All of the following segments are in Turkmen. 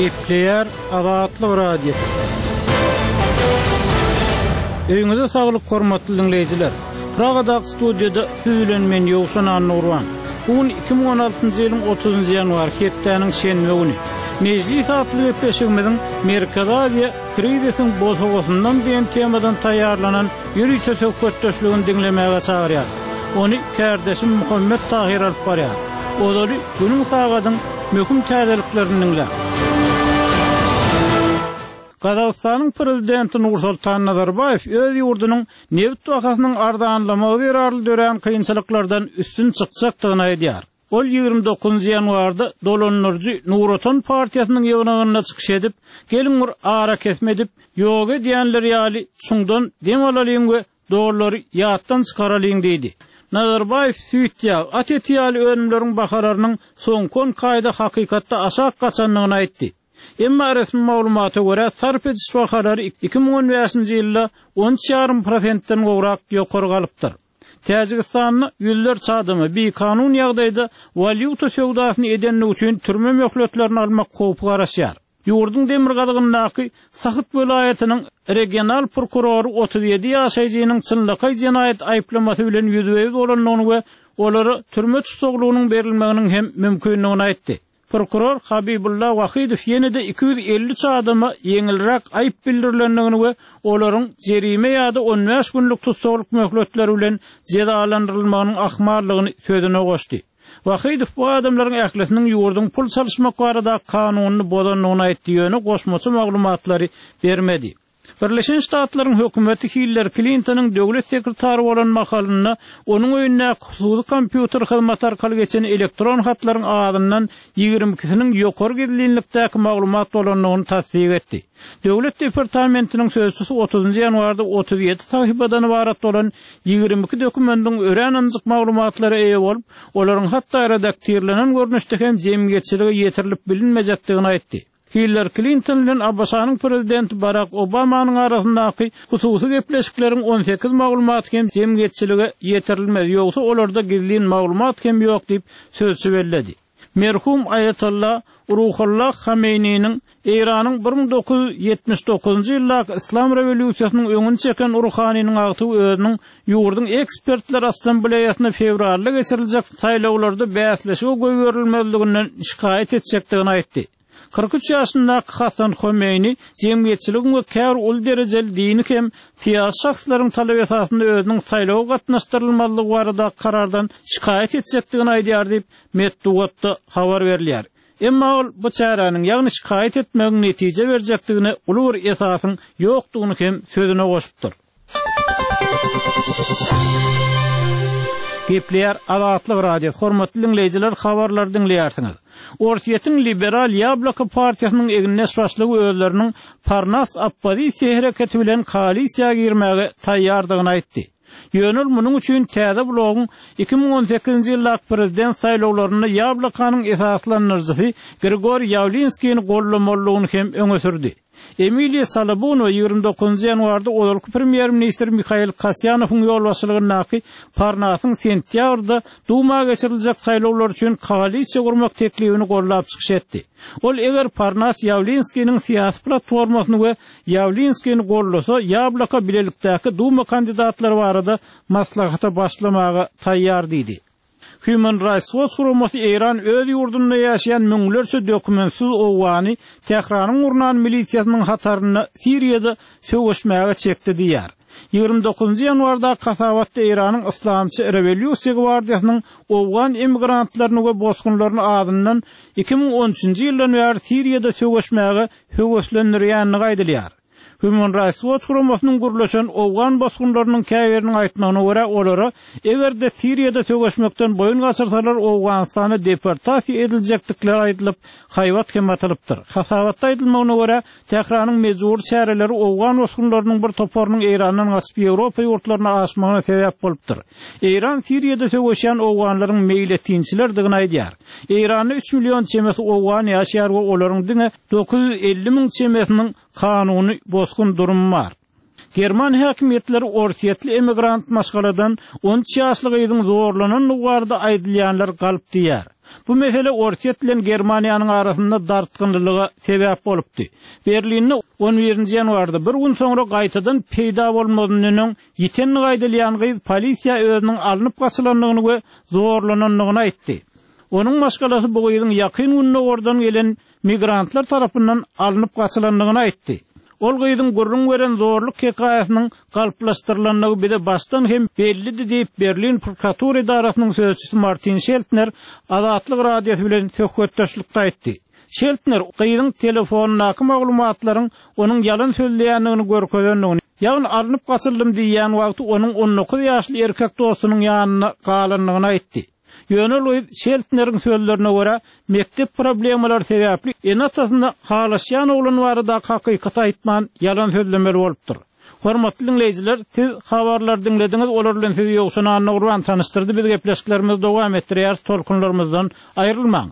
Gepleyer Azatlyk radiosu. Öňüňizde saglyk hormatly dinleýijiler. Pragadak studiýada süýlen men Ýowşan Annurwan. Bugün 2016-njy ýylyň 30-njy ýanwar hepdeniň şenbe güni. Meclis atly öpeşigimiziň Merkez Aziýa krizisiň bozgusyndan diýen temadan taýýarlanan ýüri söhbetdeşligini dinlemäge çagyrýar. Ony kärdeşim Muhammed Tahir alyp barýar. Odaly günüň sagadyň möhüm täzeliklerini dinler. Qazaqstanyň prezidenti Nursultan Nazarbayev öz ýurdunyň neft bahasynyň ardanlamagy ýararly dören kynçylyklardan üstün çykjakdygyny aýdýar. Ol 29 ýanwarda dolanlarjy Nuroton partiýasynyň ýygnagyna çykyş edip, geliňir ara kesmedip, ýoga diýenler ýaly çuňdan dem alalyň we dolary ýatdan çykaralyň diýdi. Nazarbayev süýtýär, atetiýaly önümleriň bahararynyň soňkon kaýda hakykatda aşak gaçanlygyny aýtdy. Emma resmi maglumaty görä sarf ediş bahalary 2015-nji ýylda 10,5%-den gowrak ýokary galypdyr. Täjikistanyň ýüzler çadymy bir kanun ýagdaýda valyuta söwdasyny edenlik üçin türme möhletlerini almak howpy garaşýar. Ýurdun Demirgazygynyň Sahyt welaýatynyň regional prokuroru 37 ýaşaýjynyň çynlyky jenaýat aýplamasy bilen ýüzüňiz bolanyny we olary türme tutuklugynyň berilmeginiň hem mümkinligini aýtdy. Prokuror Habibullah Wahidow ýene-de 250 çadyma ýeňilrek aýp bildirilendigini we olaryň jerime ýa-da 15 günlük tutukluk möhletleri bilen cezalandyrylmagynyň ahmarlygyny sözüne goşdy. Wahidow bu adamlaryň ählesiniň ýurdun pul çalyşmak barada kanunyny bozanlygyny aýtdygyny goşmaçy maglumatlary bermedi. Birleşen Ştatlaryň hökümeti Hillary Clinton'ın döwlet sekretary bolan makalyny onuň öýüne hususy kompýuter hyzmaty arkaly geçen elektron hatlaryň adyndan 22-siniň ýokary gizlilikdäki maglumat bolanlygyny tasdik etdi. Döwlet departamentiniň sözçüsü 30 ýanwarda 37 sahypadan ibarat bolan 22 dokumentyň örenanjyk maglumatlary eýe bolup, olaryň hatda redaktýerlenen görnüşde hem jemgyýetçiligi ýetirilip bilinmejekdigini aýtdy. Hillary Clinton bilen Abbasanyň prezidenti Barack Obamanyň arasyndaky hususy gepleşikleriň 18 maglumat hem jemgyýetçiligi ýetirilmedi, ýogsa olarda gizlin maglumat hem ýok diýip sözçü bellädi. Merhum Ayatollah Ruhollah Hameyni'nin İran'ın 1979-njy ýyldaky İslam rewolýusiýasynyň öňüni çeken Ruhanyň agty özüniň ýurdun ekspertler assambleýasyna fevralda geçiriljek saýlawlarda bäsleşige goý berilmezliginden şikayet etjekdigini aýtdy. 43 ýaşyndaky Hasan Homeyni jemgyýetçiligiň we kär ul derejeli dini hem siyasi şahslaryň talap esasynda özüniň saýlawa gatnaşdyrylmalygy barada karardan şikayet etjekdigini aýdýar diýip Medduwatda habar berilýär. Emma ol bu çäranyň ýagny şikayet etmegiň netije berjekdigini uly bir esasyň ýokdugyny hem sözüne goşupdyr. Gepleyer Azatlyk radiosu hormatly dinleýijiler, habarlar dinleýärsiňiz. Orsiýetiň liberal Ýablaka partiýasynyň egnes başlygy özleriniň Parnas oppozisiýa hereketi bilen koalisiýaga girmäge taýýardygyny aýtdy. Ýönül munyň üçin täze blogyň 2018-nji ýyldaky prezident saýlawlaryny Ýablakanyň esaslanyrjysy Grigor Yavlinskiň gollamalygyny hem öňe sürdi. Emilia Salabunova 29 ýanwarda Olurky premier ministr Mikhail Kasyanowyň ýolbaşçylygyny Parnasyň sentýabrda Dumaga geçiriljek saýlawlar üçin koalisiýa gurmak teklibini gollap çykyş etdi. Ol eger Parnas Yavlinskiň siýasy platformasyny we Yavlinskiň gollasa, Ýablaka bilelikdäki Duma kandidatlary barada maslahata başlamaga taýýar diýdi. Human Rights Watch gurulmasy İran öz ýurdunda ýaşaýan müňlerçe dokumentsiz owany Tehranyň urnan milisiýasynyň hataryny Siriýada söwüşmäge çekdi diýär. 29 ýanwarda Kasawatda İranyň Islamçy Rewolýusiýa gwardiýasynyň owgan emigrantlaryny we bosgunlaryny adyndan 2013-nji ýyldan bäri Siriýada söwüşmäge höwüslendirýäni gaýdylýar. Human Rights Watch gurulmasynyň gurulşan owgan bosgunlarynyň käberiniň aýtmagyna görä olary egerde Siriýada söwüşmekden boyun gaçyrsalar Owganystana deportasiýa ediljekdikleri aýdylyp, haýwat hem atylypdyr. Kasawatda aýdylmagyna görä Tehranyň mejbur çäreleri owgan bosgunlarynyň bir toparynyň Erandan gaçyp Ýewropa ýurtlaryna aşmagyna sebäp bolupdyr. Eran Siriýada söwüşýän owganlaryň meýle tinçilerdigini aýdýar. Eran'da 3 milyon çemesi owgan ýaşaýar we olaryň diňe 950 000 çemesiniň kanuny bozgun durumu var. German häkimetleri orsiýetli emigrant maşgaladan 13 ýaşlyk ýylyň zorlanan uglarda aýdylýanlar galyp diýär. Bu mesele Orset bilen Germaniýanyň arasynda dartgynlylyga sebäp bolupdy. Berlinde 11 ýanwarda bir gün soňra gaýtadan peýda bolmagynyň ýeten gaýdalýan gyz polisiýa özüniň alınıp gaçylandygyny we zorlanandygyny aýtdy. Onun başgalasy bu gyzyň ýakyn gününe ordan gelen migrantlar tarapyndan alınıp gaçylandygyny aýtdy. Ol gyzyň gurrun veren zorluk hekaýatynyň galplaşdyrylandygy bize başdan hem bellidi diýip Berlin prokuratura idarasynyň sözçüsü Martin Scheltner Azatlyk radiosu bilen söhbetdeşlikde aýtdy. Scheltner gyzyň telefonunaky maglumatlaryň onuň ýalan sözleýändigini görkezýändigini, ýagny alınıp gaçyldym diýýän wagty onuň 19 ýaşly erkek dostunyň ýanyna galandygyny aýtdy. Ýönel Scheltner'in sözlerine göre mektep problemler sebäpli enasasynda halaşýan oglan barada hakykat aýtman ýalan sözlemeli bolupdyr. Hormatly dinleýijiler, siz habarlar dinlediňiz, olar bilen sizi ýokşuna Nurwan tanıştyrdy. Biz gepleşiklerimizi dowam etdirýär, tolkunlarymyzdan aýrylmaň.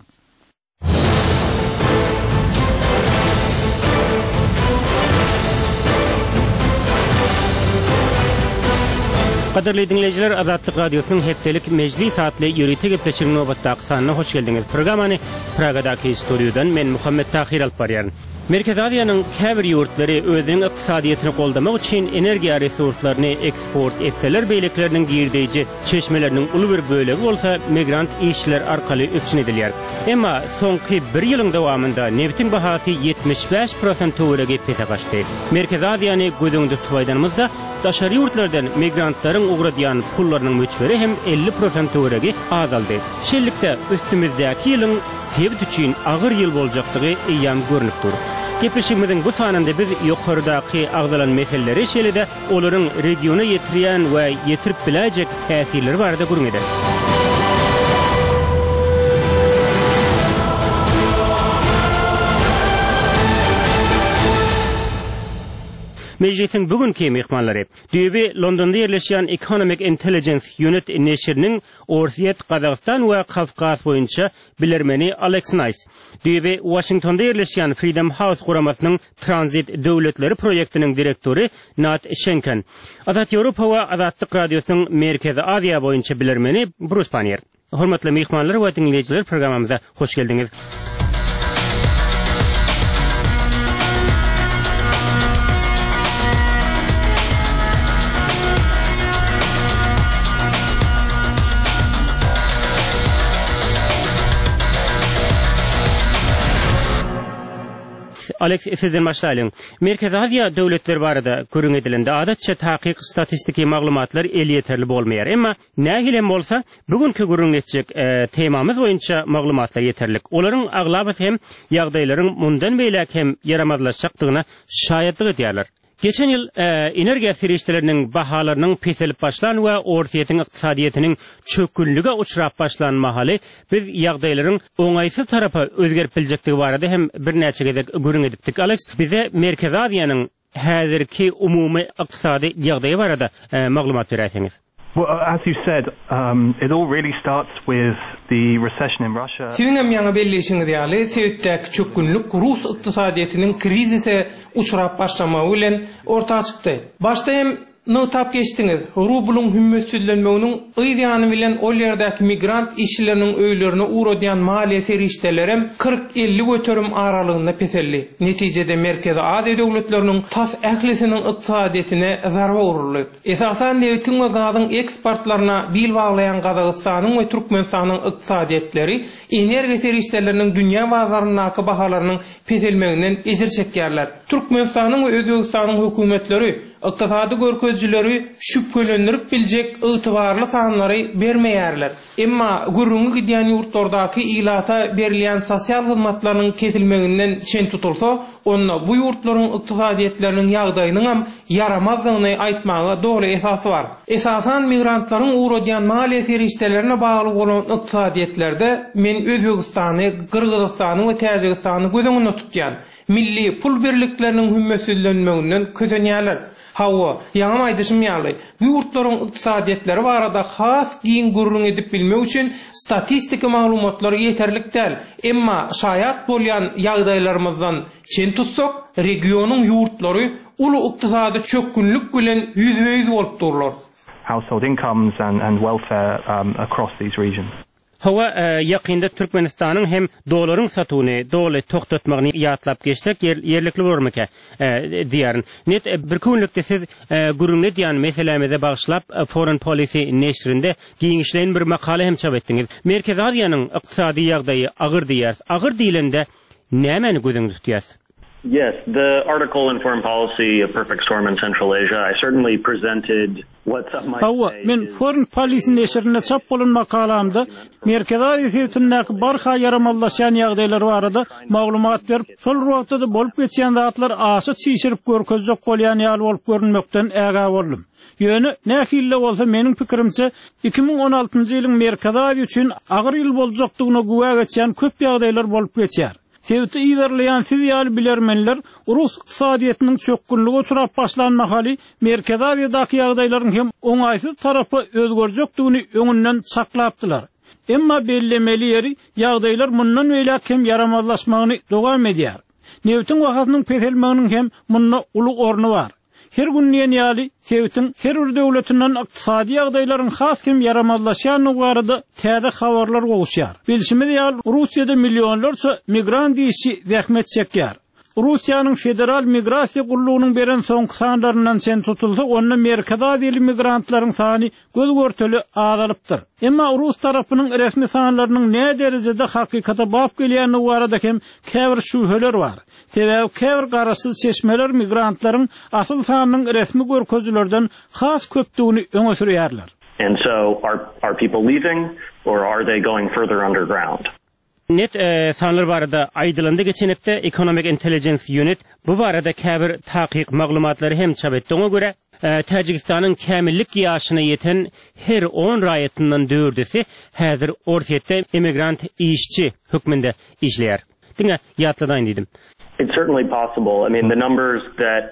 Qadarly dinleyijiler, Azatlyk radiosynyň hepdelik mejlis satly ýürüýte gepleşigine nowbatdaky sanyna hoş geldiňiz. Programany Pragadaky studiýadan men Muhammed Tahir alyp barýaryn. Merkez Aziýanyň käbir ýurtlary özüniň ykdysadyýatyny goldamak üçin energiýa resurslaryny eksport etseler beýlekleriniň girdiği çeşmeleriniň uly bir bölegi bolsa migrant işçiler arkaly öpçün edilýär. Emma soňky 1 ýylyň dowamında neftin bahasy 75% töwerege pese gaçdy. Merkez Aziýany gözüňde tutýanymyzda daşary ýurtlardan migrantlaryň ugradýan pullarynyň möçberi hem 50% töwerege azaldy. Şeýlelikde üstümizdäki ýylyň sebit üçin agyr ýyl boljakdygy eýan görünip dur. Gepleşigimiziň bu sanynda biz ýokardaky agdalan meseleleri şeýlede olaryň regiona ýetirýän we ýetirip biläjek täsirleri barada görüňeder. Meclisiň bugünkü mehmanlary Düýbi Londonda ýerleşýän Economic Intelligence Unit neşriniň Orset, Kazakstan we Kafkas boýunça bilermeni Alex Nice. Düýbi Washingtonda ýerleşýän Freedom House guramasynyň Transit Döwletleri projektiniň direktori Nat Schenken. Azat Ýewropa we Azatlyk radiosynyň Merkezi Aziýa boýunça bilermeni Bruce Panier. Hormatly mehmanlar we dinleyijiler, programamyza hoş geldiňiz. Alex sizden başlaýan. Merkez Aziýa döwletleri barada görüň edilende adatça takyk statistiki maglumatlar el ýeterli bolmaýar. Emma nähilem bolsa bugünkü görüň etjek temamyz boýunça maglumatlar ýeterlik. Olaryň aglabysy hem ýagdaýlaryň mundan beýlek hem yaramazlaşjakdygyna şaýatlyk edýärler. Geçen yıl energiya seriştelerinin bahalarynyň peselip başlan we Orset'in ykdysadyýatynyň çökünlüge uçrap başlan mahaly biz ýagdaýlaryň oňaýsy tarapy özgerip biljekdigi barada hem bir näçe gezek görüň edipdik. Alex, bize Merkez Aziýanyň häzirki umumy ykdysady ýagdaýy barada maglumat berýärsiňiz. Well, as you said, it all really starts with the recession in Russia. Sizin hem ýa-da belleşiňiz ýaly sebäpdäki çökünlük Rus ykdysadyýatynyň krizise uçrap başlamagy bilen ortaga çykdy. Başda hem notap geçtiňiz. Rubluň hümmetçilenmeginiň ýa-da bilen ol ýerdäki migrant işçileriniň öýlerine uğradýan maliýe serişdeleri 40-50 götürüm aralygynda peselli. Netijede Merkez Aziýa döwletleriniň tas ählisiniň ykdysadyýatyna zarba uruldy. Esasan neftin we gazyň eksportlaryna bil baglayan Kazakstanyň we Türkmenistanyň ykdysadyýetleri energiýa serişdeleriniň dünýä bazarynyňky bahalarynyň peselmeginden ejir çekýärler. Türkmenistanyň we Özbegistanyň hökümetleri ykdysady görkezjileri şüphelendirip biljek ýytybarly sanlary bermeýärler. Emma gurrungy gidýän ýurtlardaky ilata berilýän sosial hyzmatlaryň kesilmeginden çen tutulsa, onda bu ýurtlaryň ykdysadyýetleriniň ýagdaýynyň hem yaramazlygyny aýtmagy dogry esasy bar. Esasan migrantlaryň uğradýan maliýe serişdelerine bagly bolan ykdysadyýetlerde men Özbegistany, Kyrgyzstany we Täjikistany gözüňde tutýan milli pul birlikleriniň hümmetçilenmeginden közenýärler. Hawa, ýa-da aýdyşym ýaly. Bu ýurtlaryň ykdysadyýetleri barada has giň gurrun edip bilmek üçin statistika maglumatlary ýeterlik däl. Emma şaýat bolýan ýagdaýlarymyzdan çen tutsak, regionyň ýurtlary uly ykdysady çökünlük bilen ýüzbe-ýüz bolup durlar. Household incomes and welfare across these regions. Hawa yakında Türkmenistan'ın hem doların satını, doları toktatmağını yatlap geçsek yerlikli olurmaka diyarın. Net bir kunlukta siz gurunlu diyan meselemede bağışlap Foreign Policy neşrinde giyinişlerin bir makale hem çap ettiniz. Merkez Aziyanın iqtisadi yağdayı ağır diyar. Ağır dilinde ne meni gözünü tutuyas? Yes, the article in Foreign Policy, A Perfect Storm in Central Asia, I certainly presented what some might say. Men Foreign Policy neşrinde çap bolan makalamda Merkez Aziýetindäki barha yaramallaşan ýagdaýlar barada maglumat berip, şol ruwatda bolup geçen zatlar aşy çyşyryp görkezjek bolýan ýaly bolup görünmekden äga boldum. Ýöne nähille bolsa meniň pikirimçe 2016-njy ýylyň Merkez Aziýa üçin agyr ýyl boljakdygyna güwä geçen köp ýagdaýlar bolup geçýär. Tevti iýerleýän siz ýaly bilermenler Rus ykdysadyýatynyň çökkünligi uçurap başlanmahaly Merkez Aziýadaky ýagdaýlaryň hem oňaýsyz tarapy özgerjekdigini öňünden saklapdylar. Emma bellemeli ýeri ýagdaýlar mundan öýlek hem yaramazlaşmagyny dowam edýär. Newtin wagtynyň peselmeginiň hem munda ulug orny bar. Her günniýen ýaly Tewtin her bir döwletinden ykdysady ýagdaýlaryň has hem yaramazlaşýany barada täze habarlar gowuşýar. Bilşime ýaly Russiýada millionlarça migrant işi zähmet çekýär. Russiýanyň federal migrasiýa gullugynyň beren soňky sanlaryndan sen tutulsa, onda Merkez Aziýaly migrantlaryň sany göz görteli azalypdyr. Emma Rus tarapynyň resmi sanlarynyň ne derejede hakykata bap gelýäni barada hem käbir şüpheler bar. Sebäbi käbir garaşsyz çeşmeler migrantlaryň asyl sanynyň resmi görkezlerden has köpdigini öňe sürýärler. And so are people leaving or are they going further underground? Net sanlar barada aýdylanda geçenekde Economic Intelligence Unit bu barada käbir takyk maglumatlary hem çap etdiňe göre Täjikistanyň kämillik ýaşyna ýeten her 10 raýatynyň 4-si häzir ortaýetde immigrant işçi hükmünde işleýär. Diňe ýatladan diýdim. It's certainly possible. I mean, the numbers that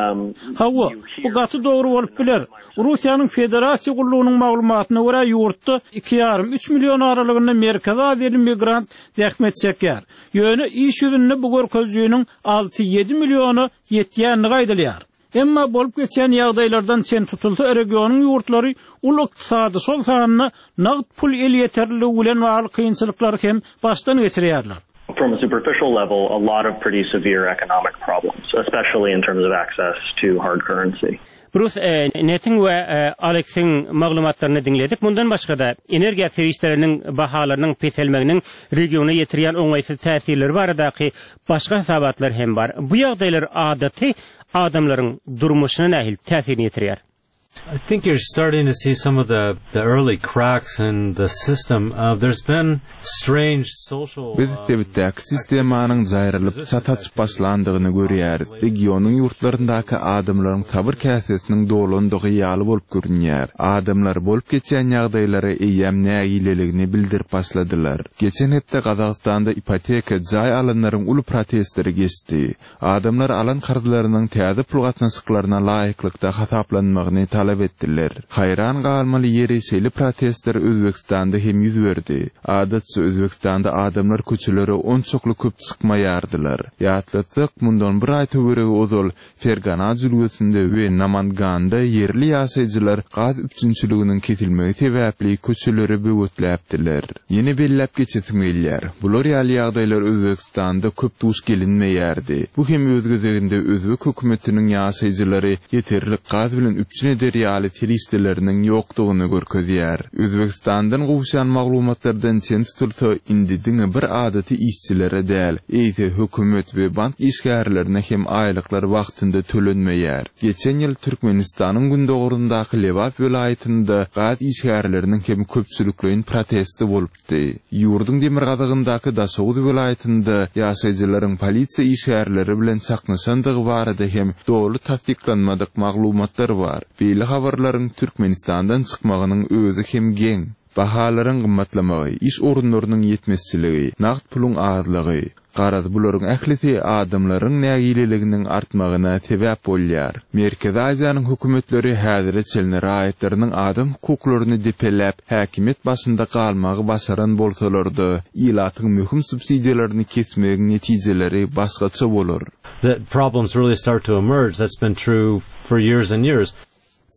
Hawa, bu gaty dogry bolup biler. Russiýanyň federasiýa gullugynyň maglumatyna görä ýurtda 2,5-3 million aralygynda Merkez Aziýaly migrant zähmet çekýär. Ýöne iş ýüzünde bu görkezýüniň 6-7 milliony ýetýänini gaýdalýar. Emma bolup geçen ýagdaýlardan sen tutulsa regionyň ýurtlary ul ykdysady şol sanyna nagd pul el ýeterligi bilen bagly kynçylyklary hem başdan geçirýärler. From a superficial level, a lot of pretty severe economic problems, especially in terms of access to hard currency. Bruce Netin we Alex'in maglumatlaryny dinledik. Mundan başga da energiýa serişleriniň bahalarynyň peselmeginiň regiona ýetirýän oňaýsyz täsirleri baradaky başga hesabatlar hem bar. Bu ýagdaýlar adaty adamlaryň durmuşyna nähil täsirini ýetirýär. I think you're starting to see some of the early cracks in the system. There's been strange social... Biz sebitdäki sistemanyň jaýrylyp çataçyp başlandygyny görýäris. Regionyň ýurtlaryndaky adamlaryň sabır käsesiniň dolandygy ýaly bolup görünýär. Adamlar bolup geçen ýagdaýlary eýem nägileligini bildirip başladylar. Geçen hepde Gazagystanda ipoteka jaý alanlaryň uly protestleri geçdi. Adamlar alan kardylarynyň täze pul gatnaşyklaryna laýyklykda hasaplanmagyny talep etdiler. Hayran galmaly ýeri şeýle protestler Özbekistanda hem ýüz berdi. Adatça Özbekistanda adamlar köçelere onçokly köp çykmaýardylar. Ýatlatdyk mundan bir aý töweregi ozal Fergana jülgüsinde we Namanganda yerli ýaşaýjylar gaz üçinçiliginiň kesilmegi sebäpli köçelere böwetläpdiler. Ýene bellep geçetmeýär. Bular ýaly ýagdaýlar Özbekistanda köp duş gelinmeýärdi. Bu hem özgözeginde Özbek hökümetiniň ýaşaýjylary ýeterlik gaz bilen üçine ýaly teristleriniň ýokdugyny görkezýär. Özbekistandan gowşan maglumatlardan sen tutulsa indi diňe bir adaty işçilere däl, eýse hökümet we bank işgärlerine hem aýlyklar wagtynda tölenmeýär. Geçen ýyl Türkmenistanyň gündogurundaky Lewat welaýetinde gaz işgärleriniň hem köpçülikliň protesti bolupdy. Ýurduň demir gadagyndaky Daşowuz welaýetinde ýaşaýjylaryň polisiýa işgärleri bilen çaknaşandygy barada hem dogry tasdiklanmadyk maglumatlar bar. Beýle habarlaryň Türkmenistandan çykmagynyň özü hem geň. Bahalaryň gymmatlamagy, iş orunlarynyň ýetmezçiligi, nagd puluň azlygy, garaz bularyň ählisi adamlaryň nägileliginiň artmagyna sebäp bolýar. Merkez Aziýanyň hökümetleri häzirde çelne raýatlarynyň adam hukuklaryny depelläp, häkimet başynda galmagy başaran bolsalardy, ýylatyň möhüm subsidiýalaryny kesmegiň netijeleri başgaça bolar. The problems really start to emerge. That's been true for years and years.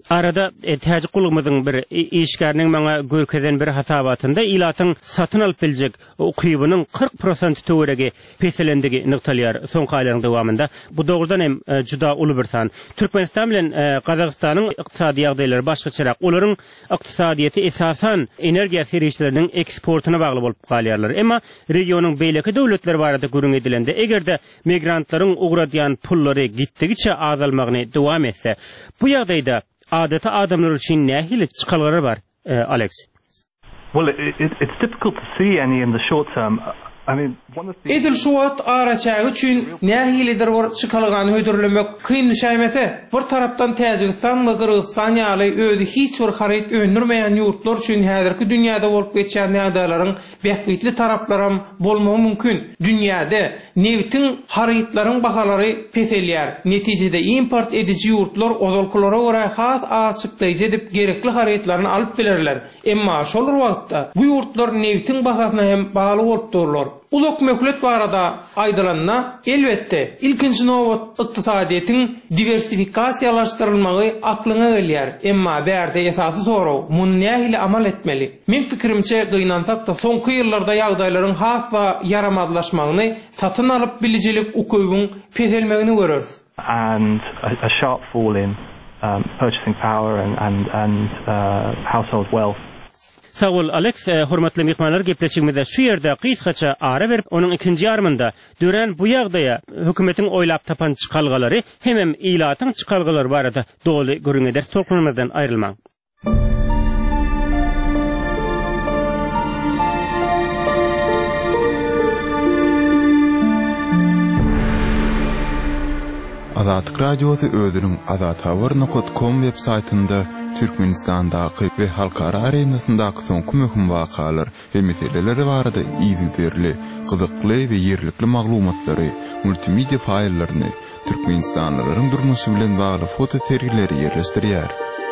Arada täze gulumyzyň bir işgäriniň maňa görkeden bir hasabatynda ilatyň satyn alyp biljek ukybynyň 40% töweregi peselendigi nyktalyar soňky aýlaryň dowamında. Bu dogrudan hem juda uly bir san. Türkmenistan bilen Gazagystanyň ykdysady ýagdaýlary başgaçarak. Olaryň ykdysadyety esasan energiýa serişleriniň eksportyna bagly bolup galýarlar. Emma regionyň beýleki döwletleri barada görüň edilende egerde migrantlaryň ugradýan pullary gitdigiçe azalmagyny dowam etse, bu ýagdaýda adeta adamlar için nähili çıkalları var, Alex? Well, it's difficult to see any in the short term. I mean, Edil şuat araçağı üçün nähilidir var çıkalygany hödürlemek kyn şaýmese. Bir tarapdan Täjikistan we Kyrgyzstan ýaly özi hiç bir haryt öndürmeýän ýurtlar üçin häzirki dünýäde bolup geçen ýagdaýlaryň bähbitli taraplarym bolmagy mümkin. Dünýäde newtiň harytlaryň bahalary peselýär. Netijede import edici ýurtlar odolkulara görä has açyklayjy dip gerekli harytlaryny alyp bilerler. Emma şol wagtda bu ýurtlar newtiň bahasyna hem bagly bolup durlar. Uluk möhlet barada aýdylanna elbetde ilkinji nowat ykdysadyetiň diversifikasiýalaşdyrylmagy aklyňa gelýär. Emma bärde esasy soraw, muny nähili amal etmeli? Men pikirimçe gynansak da soňky ýyllarda ýagdaýlaryň hassa yaramazlaşmagyny satyn alyp bilijilik ukybyň peselmegini görürüz. And a sharp fall in purchasing power and household wealth. Sağ ol Alex, hormatly mehmanlar, gepleşigimizde şu ýerde gysgaça ara berip, onuň ikinji ýarmynda dören bu ýagdaýa hökümetiň oýlap tapan çykalgalary hem ilatyň çykalgalary barada doly görüň eder. Tolkunymyzdan aýrylmaň. Azatlyk radiosu özüniň azathabar.com web saytynda Türkmenistandaky we halkara arenasyndaky soňky möhüm wakalar we meseleleri barada ýygyderli, gyzykly we ýerlikli maglumatlary, multimedia faýllaryny, türkmenistanlylaryň durmuşy bilen bagly foto serileri ýerleşdirýär.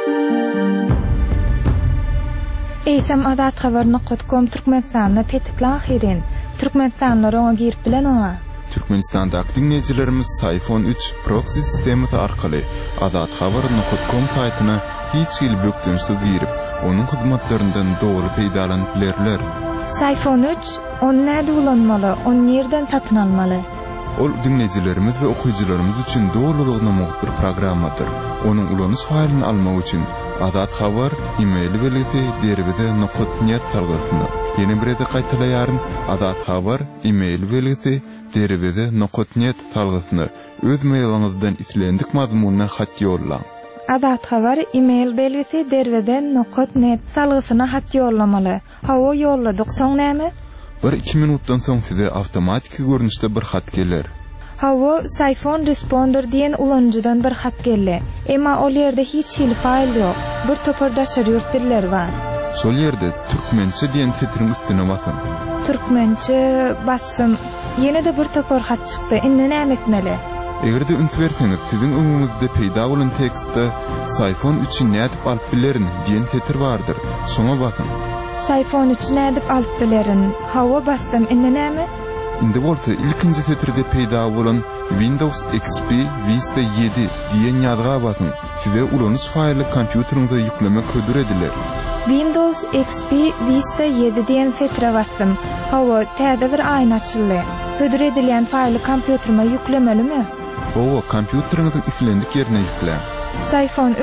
Eýsem azathabar.com Türkmenistanda petiklan hirin. Türkmenistanlar oňa girip bilen oňa. Türkmenistan'da dinleyicilerimiz iPhone 3 proxy sistemi arkaly azathabar.com saytyna hiç ýyl bökdünsiz girip, onuň hyzmatlaryndan dogry peýdalanyp bilerler. iPhone 3 onu näde ulanmaly, onu nerden satyn almaly? Ol dinleyicilerimiz we okuyucularymız üçin dogrulygyna muhbir programmadyr. Onuň ulanyş faýlyny almak üçin Azat Habar e-mail belgisi derwede.net salgysyny ýene bir ede gaýtalaýaryn. Azat Habar e-mail belgisi derwede.net salgysyny öz mailyňyzdan islendik mazmununa hat ýollaň. Azat Habar e-mail belgisi derwede.net salgysyna hat ýollamaly. Hawa ýolladyk soň näme? 1-2 minutdan soň size awtomatik görnüşde bir hat geler. Hawa iPhone responder diýen ulanjydan bir hat geldi. Emma ol ýerde hiç hili faýl ýok. Bir topardaşar ýurtlar bar. Şol ýerde türkmençe diýen setriň üstüne basam. Türkmençe bassam, ýene de bir topar hat çykdy. Indi näme etmeli? Egerde üns berseňiz, siziň öňüňizde peýda bolan tekstde iPhone 3-i nädip alyp bilerin diýen setr bardyr. Şoňa basam. iPhone 3 nädip alyp bilerin. Hawa bassam, indi näme? Indi bolsa ilkinji setrde peýda bolan Windows XP Vista 7 diýen ýazga basın. Size ulanyş faýly kompýuteriňize ýüklemek hödür ediler. Windows XP Vista 7 diýen setre bassam. Hawa täze bir aýna açyldy. Hödür edilýän faýly kompýuterime ýüklemelimi? Owa kompýuteriňiziň islendik ýerine ýükle. iPhone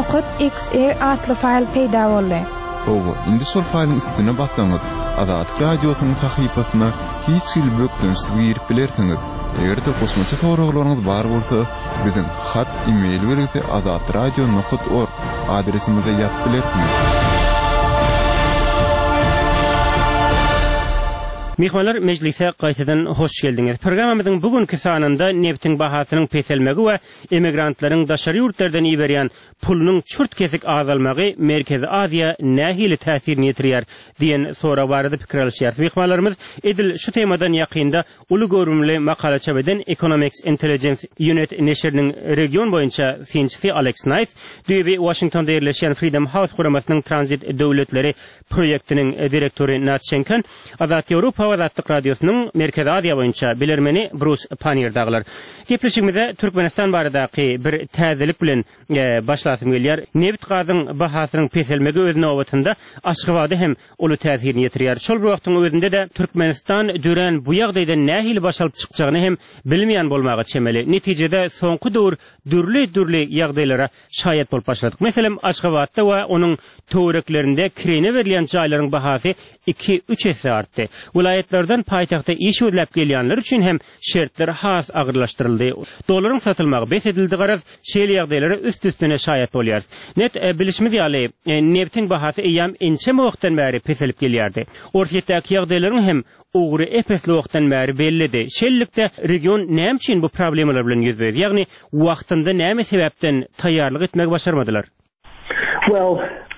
3.exe atly faýl peýda boldy. Owa indi şol faýlyň üstüne bassaňyz, Azatlyk radiosynyň sahypasyna hiç ýyl bökdünsiz girip bilersiňiz. Egerde kosmaça soraglaryňyz bar bolsa, biziň hat e-mail belgisi azatradio.org adresimize ýazyp bilersiňiz. Mehmanlar, meclise gaýtadan hoş geldiňiz. Programamyzyň bugünkü sanynda neftiň bahasynyň peselmegi we emigrantlaryň daşary ýurtlardan iberýän pulunyň çurt kesik azalmagy Merkezi Aziýa nähili täsirini ýetirýär diýen sora barada pikir alýar. Mehmanlarymyz edil şu temadan ýakynda uly görümli makala çap eden Economics Intelligence Unit neşriniň region boýunça synçysy Alex Knight, diýip Washingtonda ýerleşen Freedom House guramasynyň transit döwletleri projektiniň direktori Nat Schenken, Azat Ýewropa Azatlyk Radiosynyň Merkezi Aziýa boýunça bilermeni Bruce Panier daglar. Gepleşigimizde Türkmenistan baradaky bir täzelik bilen başlasym gelýär. Neft gazyň bahasynyň peselmegi özüne owatynda Aşgabatda hem uly täsirini ýetirýär. Şol wagtyň özünde de Türkmenistan dören bu ýagdaýda nähili başalyp çykjagyny hem bilmeýän bolmagy çemeli. Netijede soňky döwür dürli ýagdaýlara şaýat bolup başladyk. Meselem Aşgabatda we onuň töwereklerinde kirene berilen jaýlaryň bahasy 2-3 есе artdy. Vilayetlerden paýtagta iş ödläp gelýänler üçin hem şertler has agyrlaşdyryldy. Dolaryň satylmagy besedildi garaz şeýle ýagdaýlara üst-üstüne şaýat bolýar. Net bilişimiz ýaly neftiň bahasy eýam ençe wagtdan bäri peselip gelýärdi. Ortaýetdäki ýagdaýlaryň hem ugry epesli wagtdan bäri bellidi. Şeýlelikde region näme üçin bu problemalar bilen ýüzberdi? Ýagny wagtynda näme sebäpden taýýarlyk etmek başarmadylar? Well,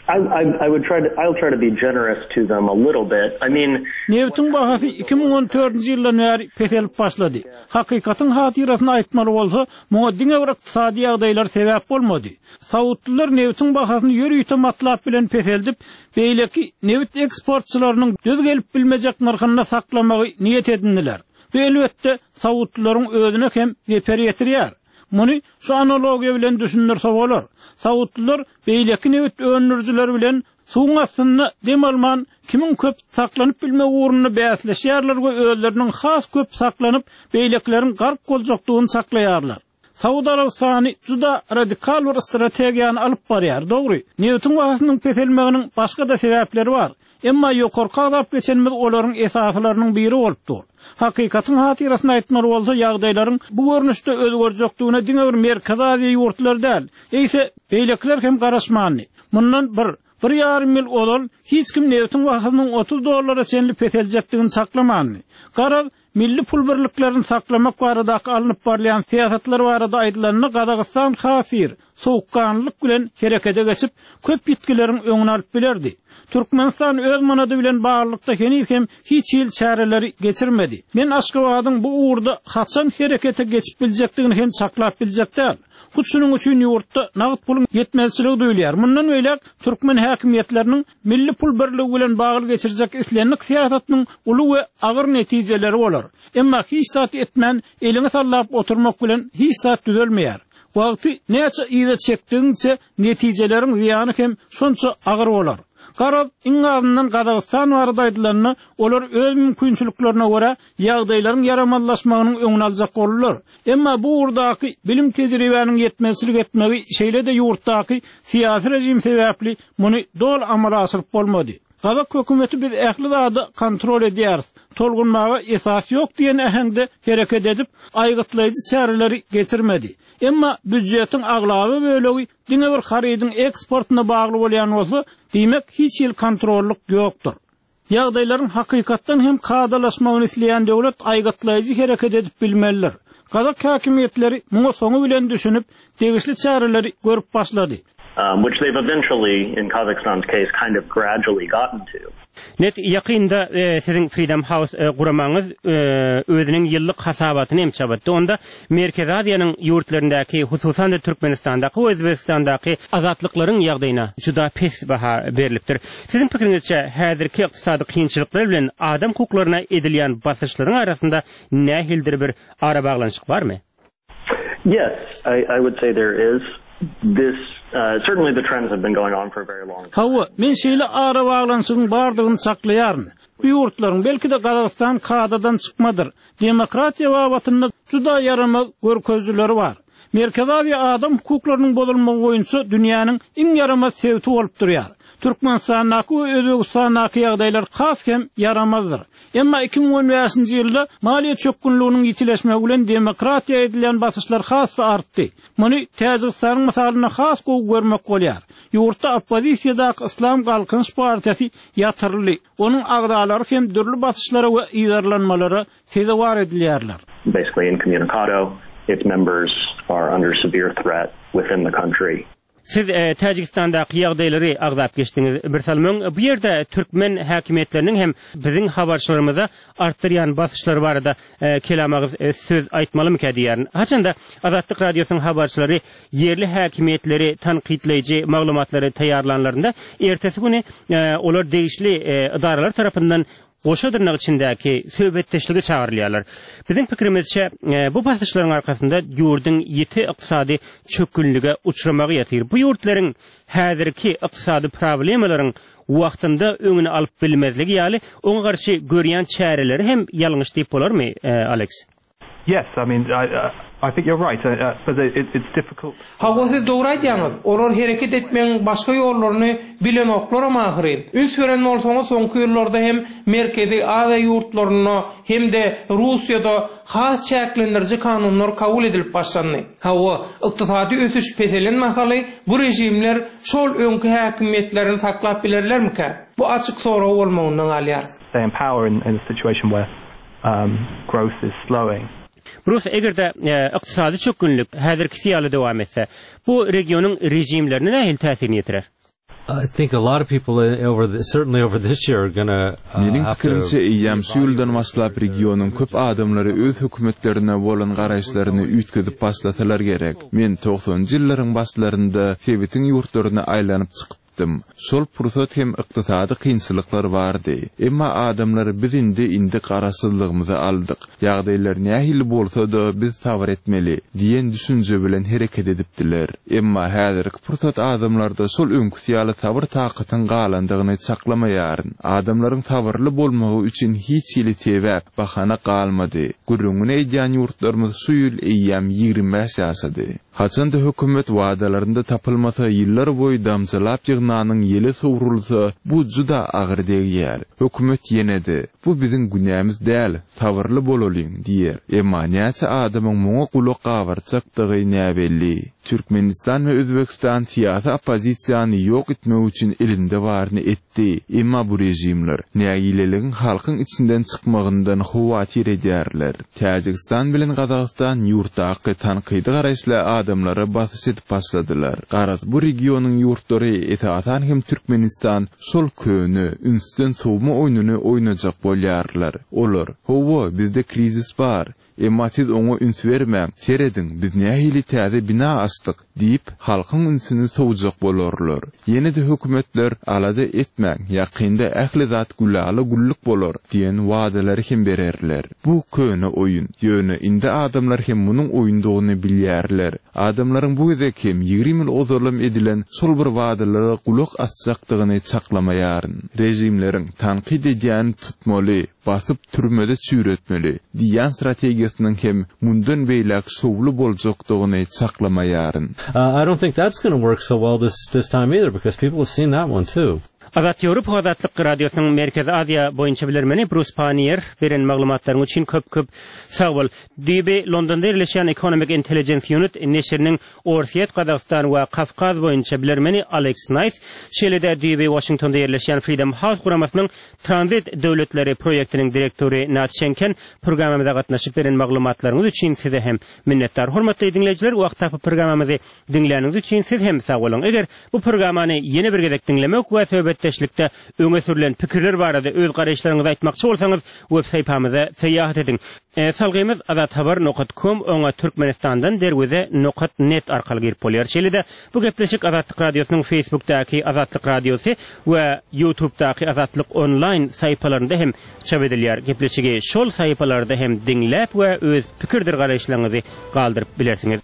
I'll try to be generous to them a little bit. I mean, neftiň bahasy 2014-nji ýyldan bäri peselip başlady. Hakykatyň hatyrasyny aýtmaly bolsa, muňa diňe bir ykdysady ýagdaýlar sebäp bolmady. Saudlylar neftiň bahasyny ýörüýte matlap bilen peseldip, beýleki neft eksportçylarynyň göz gelip bilmejek narhyna saklamagy niýet edindiler. Bu elbetde Saudlylaryň özüne hem zeper ýetirýär. Muny şu analogiýa bilen düşündirse bolar. Saudlylar beýleki neft öňürjiler bilen suwun astyna dem alman kimin köp saklanyp bilmek uğruna bäsleşýärler we özleriniň has köp saklanyp beýlekleriň garp boljakdygyny saklaýarlar. Saud Arabistany juda radikal bir strategiýany alyp barýar, dogry. Neftiň bahasynyň peselmeginiň başga da sebäpleri bar. Emma ýokarky adap geçenmez olaryň esaslarynyň biri bolupdy. Hakykatyň hatyrasyny aýtmaly bolsa, ýagdaýlaryň bu görnüşde özgerjekdigine diňe bir merkezi Aziýa ýurtlar däl. Eýse beýlekler hem garaşmany. Mundan bir ýarym ýyl olal hiç kim neftiň bahasynyň $30 çenli peseljekdigini saklamany. Garaz milli pul birliklerini saklamak baradaky alınıp barlayan siýasatlar barada aýdylanyny Gazagystan hasir, soğukkanlyk bilen herekete geçip köp ýetkileriň öňüne alyp bilerdi. Türkmenistan öz manady bilen baglykda hem hiç ýyl çäreleri geçirmedi. Men Aşgabatyň bu uğurda haçan herekete geçip biljekdigini hem saklap biljekdir. Şunuň üçin ýurtda nagyt pulun ýetmezçiligi duýulýar. Mundan öýlek Türkmen häkimetleriniň milli pul birligi bilen bagly geçirjek islenlik siýasatynyň uly we agyr netijeleri bolar. Emma hiç zat etmän elini sallap oturmak bilen hiç zat düzelmeýär. Wagty näçe ýyla çekdiňçe netijeleriň ziýany hem şonça agyr bolar. Garab iňazyndan Gazagystan baradaýdylarny olar öz mümkinçiliklerine görä ýagdaýlaryň yaramazlaşmagynyň öňüne aljak bolurlar. Emma bu urdaky bilim tejribäniň ýetmezçilik etmegi şeýle de ýurtdaky siýasy rejim sebäpli muny dol amala asyryp bolmady. Gazak hökümeti bir ähli zady kontrol edýär. Tolgunmaga esas ýok diýen ähengde hereket edip aýgytlaýjy çäreleri geçirmedi. Emma büdjetiň aglaby bölegi diňe bir harydyň eksportyna bagly bolýan bolsa, diýmek hiç ýyl kontrollyk ýokdur. Ýagdaýlaryň hakykatdan hem kadalaşmagyny isleýän döwlet aýgytlaýjy hereket edip bilmeliler. Gazak häkimetleri muňa soňy bilen düşünüp, degişli çäreleri görüp başlady. Which they've eventually, in Kazakhstan's case, kind of gradually gotten to. Net ýakynda siziň Freedom House guramaňyz özüniň ýyllyk hasabatyny hem çabatdy. Onda Merkezi Aziýanyň ýurtlaryndaky, hususan da Türkmenistandaky we Özbekistandaky azatlyklaryň ýagdaýyna juda pes baha berilipdir. Siziň pikirinizçe häzirki ykdysady kynçylyklar bilen adam hukuklaryna edilýän basyşlaryň arasynda nähildir bir ara baglanşyk barmy? Yes, I would say there is. This certainly the trends have been going on for a very long time. Hawa, men şeýle ara baglanşygyň bardygyny saklaýaryn. Bu ýurtlaryň belki de Gazagystan kadadan çykmadyr. Demokratiýa wagtynda juda yaramaz görkezleri bar. Merkezi Aziýa adam hukuklarynyň bozulmagy boýunça dünýäniň iň yaramaz sewti bolup durýar. Türkmenistandaky we Özbekistandaky ýagdaýlar has hem yaramazdyr. Emma 2015-nji ýylda maliýe çökünliginiň ýitileşmegi bilen demokratiýa edilen basyşlar has artdy. Muny Täjikistanyň misalyna has gowy görmek bolýar. Ýurtda opozisiýadaky Islam Galkynç partiýasy ýatyrly. Onuň agdalary hem dürli basyşlara we ýydarlanmalary sezewar edilýärler. Basically incommunicado, its members are under severe threat within the country. Siz Täjikistandaky ýagdaýlary agzap geçdiňiz. Bir salmyň bu ýerde türkmen häkimetleriniň hem biziň habarçylarymyza artdyrýan basyşlary barada kelamagyz söz aýtmalymy diýär. Haçanda Azatlyk Radiosynyň habarçylary yerli häkimetleri tanqidleýiji maglumatlary taýýarlanlarynda ertesi güni olar degişli idaralar tarapyndan goşadırnak içindäki söhbetdeşligi çağırylýarlar. Bizim pikirimizçe bu basışlaryň arkasynda ýurdun ýeti ykdysady çökünlige uçramagy ýatyr. Bu ýurtlaryň häzirki ykdysady problemalaryň wagtynda öňüni alyp bilmezligi ýaly oňa garşy görýän çäreleri hem ýalňyş diýip bolarmy, Alex? Yes, I mean, I think you're right, but it's difficult. Hawa siz dogry aýdýaňyz. Olar hereket etmeň başga ýollaryny bilen oklara mahyrin. Üns gören bolsaňyz soňky ýyllarda hem Merkezi Aziýa ýurtlaryna hem de Russiýada has çäklendirji kanunlar kabul edilip başlandy. Hawa ykdysady ösüş peselenmähali bu rejimler şol öňkü häkimetlerini saklap bilerlermi-ki? Bu açyk soraw bolmagyndan alýar. They empower in a situation where growth is slowing. Burası egerde ykdysady çökünlük häzirki ýaly dowam etse, bu regionyň rejimlerine nähil täsirini ýetirer? I think a lot of people certainly over this year are gonna Mening pikirimçe ýamsy ýyldan maslap regionyň köp adamlary öz hökümetlerine bolan garaşlaryny üýtgedip başlasalar gerek. Men 90-njy ýyllaryň başlarynda Tebetiň ýurtlaryna aýlanyp çykypdym. Şol pursat hem ykdysady kynçylyklar bardy. Emma adamlar biz indi garaşsızlygymyzy aldyk. Ýagdaýlar nähili bolsa da biz sabr etmeli diýen düşünje bilen hereket edipdiler. Emma häzirki pursat adamlarda şol öňküsýaly sabr takatyň galandygyny çaklamaýaryn. Adamlaryň sabrly bolmagy üçin hiç ýyly sebäp bahana galmady. Gürrüňine edýän ýurtlarymyz şu ýyl eýýäm 25 ýaşady. Haçanda hökümet wadalarynda tapylmasa ýyllar boýy damjalap ýygnanyň ýeli sowrulsa bu juda agyr degýär. Hökümet ýenedi. Bu biziň günämiz däl, sabrly bolalyň diýer. Emma näçe adamyň muňa kulak gawarçakdygy näbelli. Türkmenistan we Özbekistan siyasi opozisiýany ýok etmek üçin elinde barny etdi. Emma bu rejimler nägileligiň halkyň içinden çykmagyndan howatýr edýärler. Täjikistan bilen Gazagystan ýurtdaky tankydy garaşly adamlara basış edip başladylar. Garaz bu regionyň ýurtlary esasan hem Türkmenistan şol köni ünsden sowma oýnuny oýnajak bolýarlar. Olar, "Howa, bizde krizis bar. Emma siz oňa üns bermäň, seredin, biz nähili täze bina açdyk" diýip halkyň ünsüni sowjak bolarlar. Ýene de hökümetler alada etmäň, ýakynda ähli zat gulaly gulluk bolar diýen wadelary hem bererler. Bu köni oýun. Ýöne indi adamlar hem munyň oýundygyny bilýärler. Adamlaryň bu ýerde kim 20 ýyl ozalym edilen şol bir wadelere gulak açjakdygyny çaklamaýaryn. Rejimleriň tanqid edýän tutmaly, basyp türmede çüretmeli diýen strategiýasynyň hem mundan beýlek şowly boljakdygyny çaklamaýaryn. I don't think that's going to work so well this time either, because people have seen that one too. Azat Ýewropa Azatlyk Radiosynyň Merkezi Aziýa boýunça bilermeni Bruce Panier beren maglumatlaryň üçin köp sag bol. DB Londonda ýerleşen Economic Intelligence Unit neşriniň Orsiýet, Gazagystan we Kafkaz boýunça bilermeni Alex Nice, şeýle-de DB Washingtonda ýerleşen Freedom House guramasynyň Transit Döwletleri projektiniň direktori Nat Şenken programmamyza gatnaşyp beren maglumatlaryňyz üçin size hem minnetdar. Hormatly dinleýijiler, wagtda bu programmamyzy dinleýäniňiz üçin siz hem sag bolun. Eger bu programmany ýene bir gezek dinlemek we söhbetdeşlikde öňe sürülen pikirler barada öz garaşlaryňyzy aýtmakçy bolsaňyz, web saýtymyza seýahat edin. Salgymyz azathabar.com oňa Türkmenistandan derweze.net arkaly girip bolýar. Şeýle-de bu gepleşik Azatlyk Radiosynyň Facebookdaky Azatlyk Radiosy we YouTubedaky Azatlyk online saýpalarynda hem çap edilýär. Gepleşigi şol saýpalarda hem dinläp we öz pikirdir garaşlaryňyzy galdyryp bilersiňiz.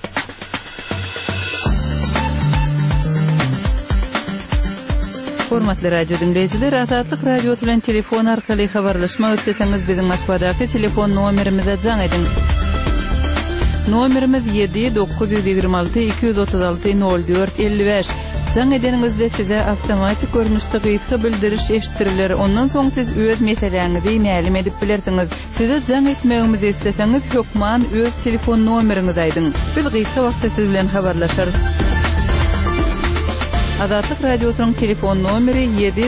Hormatly radio dinleyijiler, Azatlyk Radio bilen telefon arkaly habarlaşmak isteseňiz biziň Moskvadaky telefon nomerimize jaň edin. Nomerimiz 7-926-236-04-55. Jaň edeniňizde size awtomatik görnüşde gyýytka bildiriş eşitiriler. Ondan soň siz öz meseleňizi ma'lum edip bilersiňiz. Size jaň etmegimizi isteseňiz hökman öz telefon nomeriňizi aýdyň. Biz gyýytka wagtda siz bilen habarlaşarys. Azatlyk Radiosynyň telefon nomeri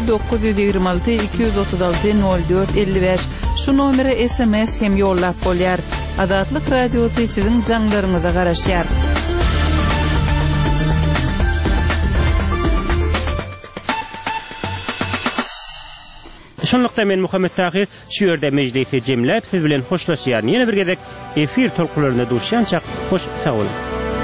7-926-236-04-55. Şu nomere SMS hem ýollap bolýar. Azatlyk Radiosy siziň jaňlaryňyza garaşýar. Şonlukda men Muhammed Tahir şu ýerde mejlisi jemläp siz bilen hoşlaşýar. Ýene bir gezek efir tolkularyna duşýançak hoş sag bolun.